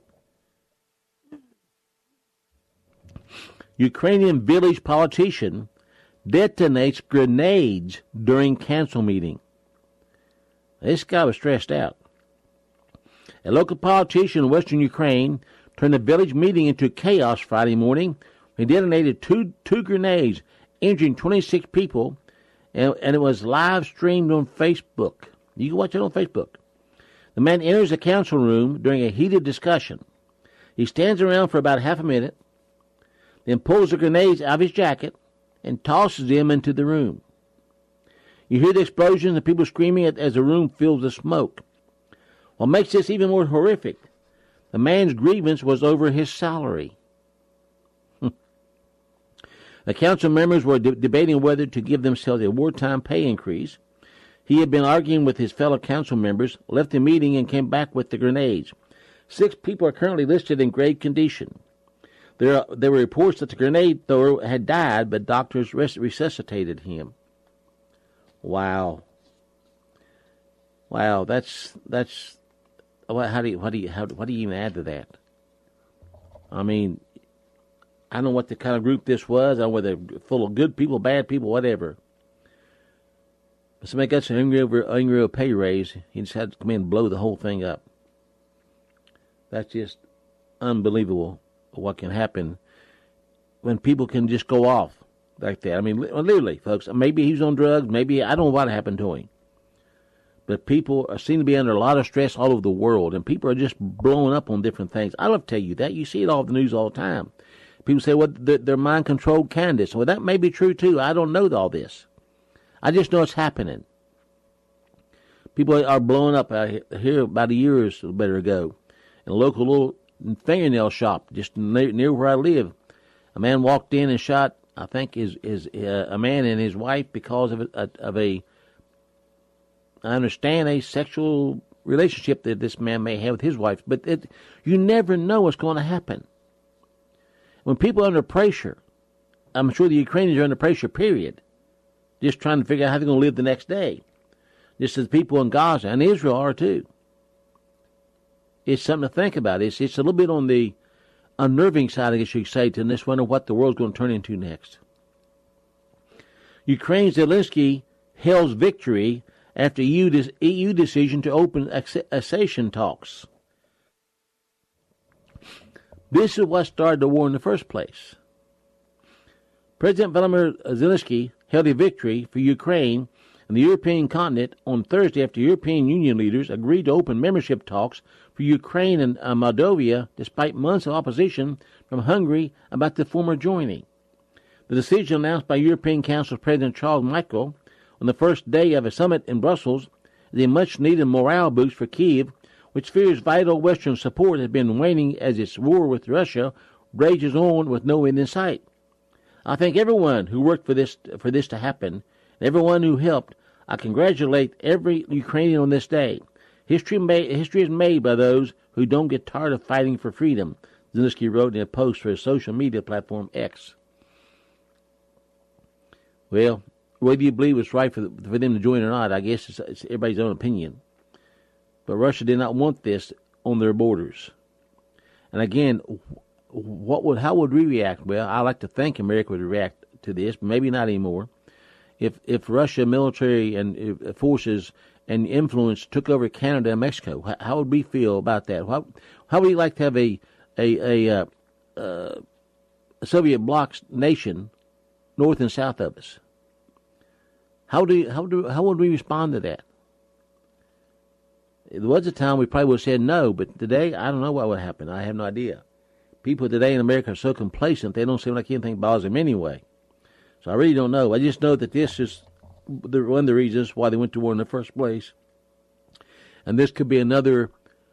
Ukrainian village politician detonates grenades during council meeting. This guy was stressed out. A local politician in western Ukraine turned a village meeting into chaos Friday morning. He detonated two grenades, injuring 26 people, and it was live streamed on Facebook. You can watch it on Facebook. The man enters the council room during a heated discussion. He stands around for about half a minute, then pulls the grenades out of his jacket and tosses them into the room. You hear the explosions and people screaming as the room fills with smoke. What makes this even more horrific, the man's grievance was over his salary. The council members were debating whether to give themselves a wartime pay increase. He had been arguing with his fellow council members, left the meeting, and came back with the grenades. 6 people are currently listed in grave condition. There were reports that the grenade thrower had died, but doctors resuscitated him. Wow. That's. How do you even add to that? I mean, I don't know what the kind of group this was. I don't know whether they're full of good people, bad people, whatever. But somebody got some angry over pay raise. He just had to come in and blow the whole thing up. That's just unbelievable what can happen when people can just go off like that. I mean, literally, folks. Maybe he's on drugs. Maybe I don't know what happened to him. But people seem to be under a lot of stress all over the world, and people are just blowing up on different things. I love to tell you that. You see it all over the news all the time. People say, well, they're mind-controlled candidates. Well, that may be true, too. I don't know all this. I just know it's happening. People are blowing up here about a year or so better ago in a local little fingernail shop just near where I live. A man walked in and shot, I think, a man and his wife because of a I understand a sexual relationship that this man may have with his wife, but you never know what's going to happen. When people are under pressure, I'm sure the Ukrainians are under pressure, period, just trying to figure out how they're going to live the next day, just as people in Gaza and Israel are too. It's something to think about. It's a little bit on the unnerving side, I guess you could say, to this wonder what the world's going to turn into next. Ukraine's Zelensky hails victory after EU decision to open accession talks. This is what started the war in the first place. President Volodymyr Zelensky held a victory for Ukraine and the European continent on Thursday after European Union leaders agreed to open membership talks for Ukraine and Moldova despite months of opposition from Hungary about the former joining. The decision announced by European Council President Charles Michel on the first day of a summit in Brussels is a much-needed morale boost for Kyiv, which fears vital Western support has been waning as its war with Russia rages on with no end in sight. I thank everyone who worked for this to happen, and everyone who helped. I congratulate every Ukrainian on this day. History is made by those who don't get tired of fighting for freedom, Zelensky wrote in a post for his social media platform X. Well, whether you believe it's right for them to join or not, I guess it's everybody's own opinion. But Russia did not want this on their borders. And again, how would we react? Well, I like to think America would react to this, but maybe not anymore. If Russia military and forces and influence took over Canada and Mexico, how would we feel about that? How would you like to have a Soviet bloc nation north and south of us? How would we respond to that? There was a time we probably would have said no, but today I don't know what would happen. I have no idea. People today in America are so complacent they don't seem like anything bothers them anyway. So I really don't know. I just know that this is one of the reasons why they went to war in the first place, and this could be another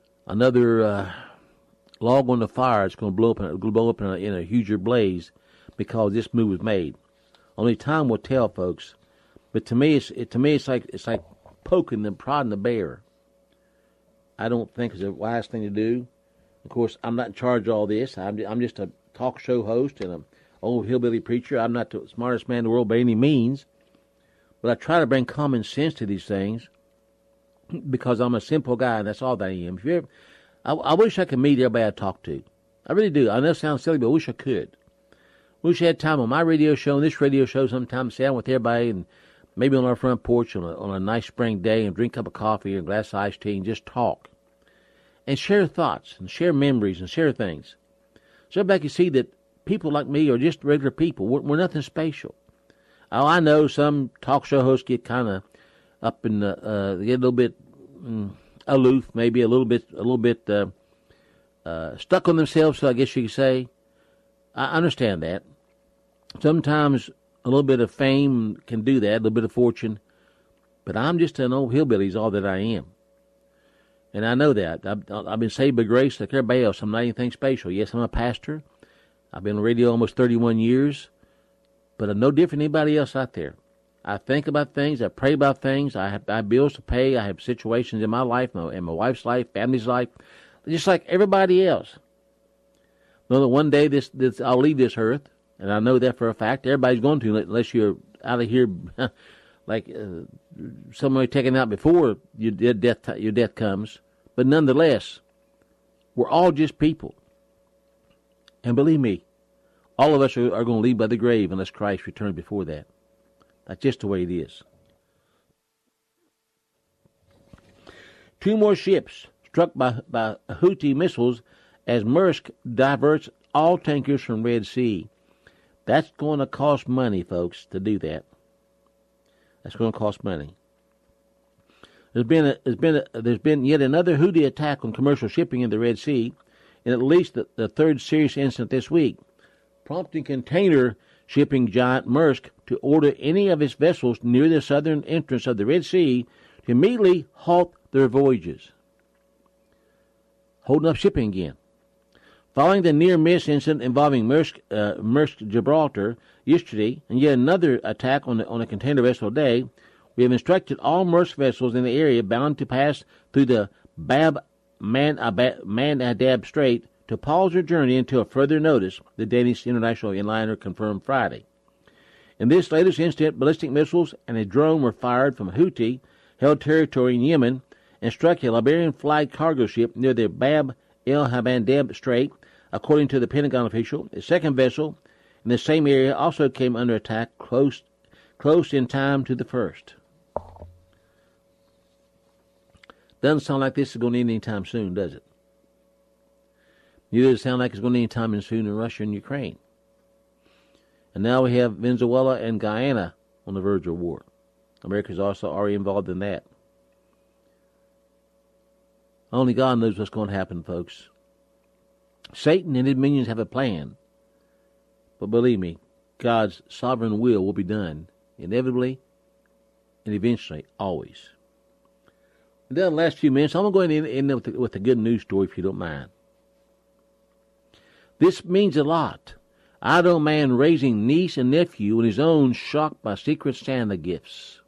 log on the fire. It's going to blow up in a huger blaze because this move was made. Only time will tell, folks. But to me, it's like poking and prodding the bear. I don't think it's a wise thing to do. Of course, I'm not in charge of all this. I'm just a talk show host and an old hillbilly preacher. I'm not the smartest man in the world by any means. But I try to bring common sense to these things because I'm a simple guy, and that's all that I am. I wish I could meet everybody I talk to. I really do. I know it sounds silly, but I wish I could. Wish I had time on my radio show and this radio show sometimes, sit down with everybody and maybe on our front porch on a nice spring day and drink a cup of coffee or a glass of iced tea and just talk. And share thoughts and share memories and share things. So everybody can see that people like me are just regular people. We're nothing special. Oh, I know some talk show hosts get kind of up in they get a little bit aloof, maybe a little bit stuck on themselves. So I guess you could say, I understand that. Sometimes a little bit of fame can do that, a little bit of fortune. But I'm just an old hillbilly is all that I am. And I know that. I've been saved by grace like everybody else. I'm not anything special. Yes, I'm a pastor. I've been on radio almost 31 years. But I'm no different than anybody else out there. I think about things. I pray about things. I have bills to pay. I have situations in my life, and my wife's life, family's life, just like everybody else. Know that one day I'll leave this earth, and I know that for a fact. Everybody's going to, unless you're out of here like somebody taken out before your death comes. But nonetheless, we're all just people. And believe me, all of us are going to leave by the grave unless Christ returns before that. That's just the way it is. 2 more ships struck by Houthi missiles as Maersk diverts all tankers from Red Sea. That's going to cost money, folks, to do that. That's going to cost money. There's been yet another Houthi attack on commercial shipping in the Red Sea, and at least the third serious incident this week, prompting container shipping giant Maersk to order any of its vessels near the southern entrance of the Red Sea to immediately halt their voyages. Holding up shipping again. Following the near-miss incident involving Maersk Gibraltar yesterday, and yet another attack on a container vessel today, we have instructed all Maersk vessels in the area bound to pass through the Bab Mandab Strait to pause their journey until further notice, the Danish international airliner confirmed Friday. In this latest incident, ballistic missiles and a drone were fired from Houthi-held territory in Yemen and struck a Liberian-flagged cargo ship near the Bab el-Mandeb Strait, according to the Pentagon official. A second vessel in the same area also came under attack close in time to the first. Doesn't sound like this is going to end anytime soon, does it? Neither does it sound like it's going to end anytime soon in Russia and Ukraine. And now we have Venezuela and Guyana on the verge of war. America's also already involved in that. Only God knows what's going to happen, folks. Satan and his minions have a plan. But believe me, God's sovereign will be done, inevitably and eventually, always. And then the last few minutes, I'm going to go ahead and end up with a good news story, if you don't mind. This means a lot. Idaho man raising niece and nephew and his own shocked by Secret Santa gifts.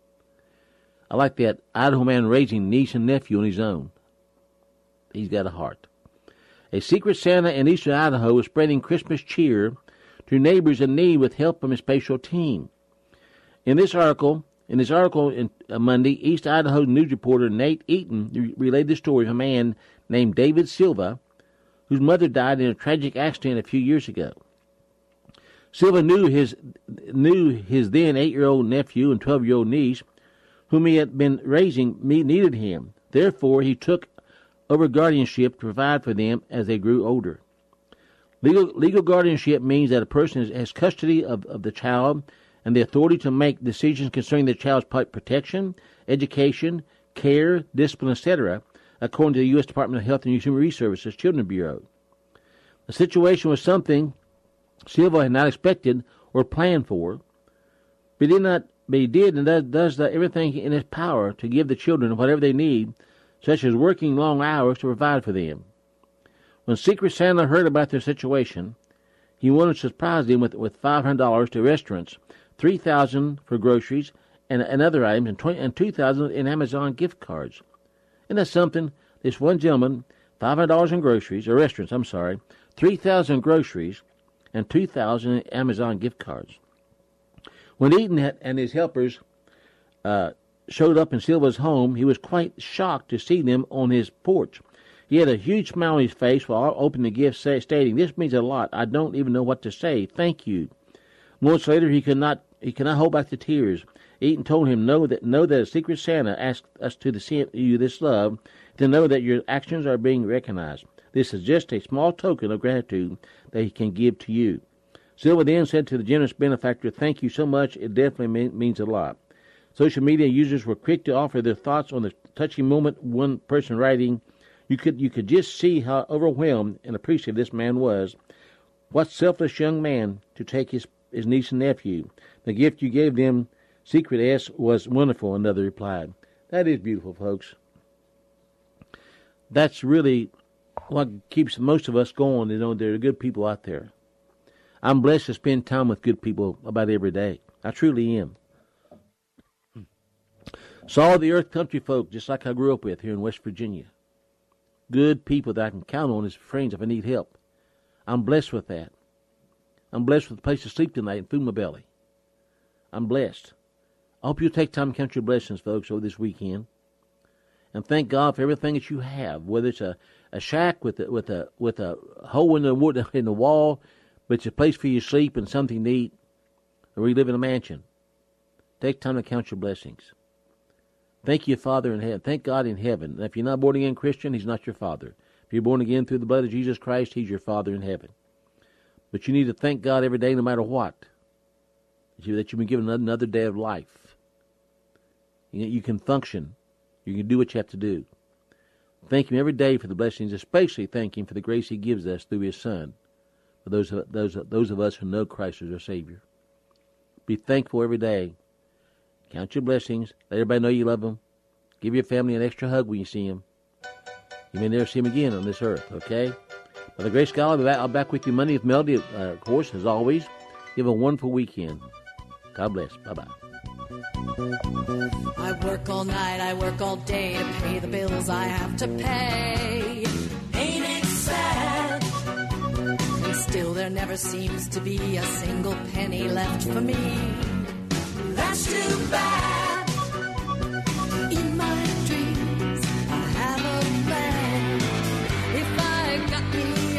I like that. Idaho man raising niece and nephew and his own. He's got a heart. A Secret Santa in eastern Idaho is spreading Christmas cheer to neighbors in need with help from his special team. In this article in Monday, East Idaho news reporter Nate Eaton relayed the story of a man named David Silva, whose mother died in a tragic accident a few years ago. Silva knew his then 8-year-old nephew and 12-year-old niece, whom he had been raising, needed him. Therefore, he took over guardianship to provide for them as they grew older. Legal guardianship means that a person has custody of the child and the authority to make decisions concerning the child's protection, education, care, discipline, etc., according to the U.S. Department of Health and Human Services Children's Bureau. The situation was something Silva had not expected or planned for, but he did and does everything in his power to give the children whatever they need, such as working long hours to provide for them. When Secret Santa heard about their situation, he wanted to surprise them with $500 to restaurants, $3,000 for groceries and other items, and $2,000 in Amazon gift cards. And that's something. This one gentleman, $500 in groceries, or restaurants, $3,000 in groceries, and $2,000 in Amazon gift cards. When Eaton and his helpers showed up in Silva's home, he was quite shocked to see them on his porch. He had a huge smile on his face while opening the gift, stating, "This means a lot. I don't even know what to say. Thank you." Months later, he could not hold back the tears. Eaton told him, "Know that a Secret Santa asked us to send you this love, to know that your actions are being recognized. This is just a small token of gratitude that he can give to you." Silva then said to the generous benefactor, "Thank you so much. It definitely means a lot." Social media users were quick to offer their thoughts on the touching moment. One person writing, You could just see how overwhelmed and appreciative this man was. What selfless young man to take his niece and nephew. The gift you gave them, Secret S, was wonderful," another replied. That is beautiful, folks. That's really what keeps most of us going. There are good people out there. I'm blessed to spend time with good people about every day. I truly am. Saw the earth country folk, just like I grew up with here in West Virginia. Good people that I can count on as friends if I need help. I'm blessed with that. I'm blessed with a place to sleep tonight and food in my belly. I'm blessed. I hope you'll take time to count your blessings, folks, over this weekend. And thank God for everything that you have, whether it's a shack with a hole in the wall, but it's a place for you to sleep and something to eat, or you live in a mansion. Take time to count your blessings. Thank you, Father in heaven. Thank God in heaven. And if you're not born again Christian, He's not your Father. If you're born again through the blood of Jesus Christ, He's your Father in heaven. But you need to thank God every day, no matter what, that you've been given another day of life. You can function. You can do what you have to do. Thank Him every day for the blessings, especially thank Him for the grace He gives us through His Son, for those of us who know Christ as our Savior. Be thankful every day. Count your blessings. Let everybody know you love them. Give your family an extra hug when you see them. You may never see them again on this earth, okay? By the grace of God, I'll be back with you Monday with Melody, of course, as always. You have a wonderful weekend. God bless. Bye-bye. I work all night, I work all day to pay the bills I have to pay. Ain't it sad? And still there never seems to be a single penny left for me. That's too bad. In my dreams, I have a plan. If I got me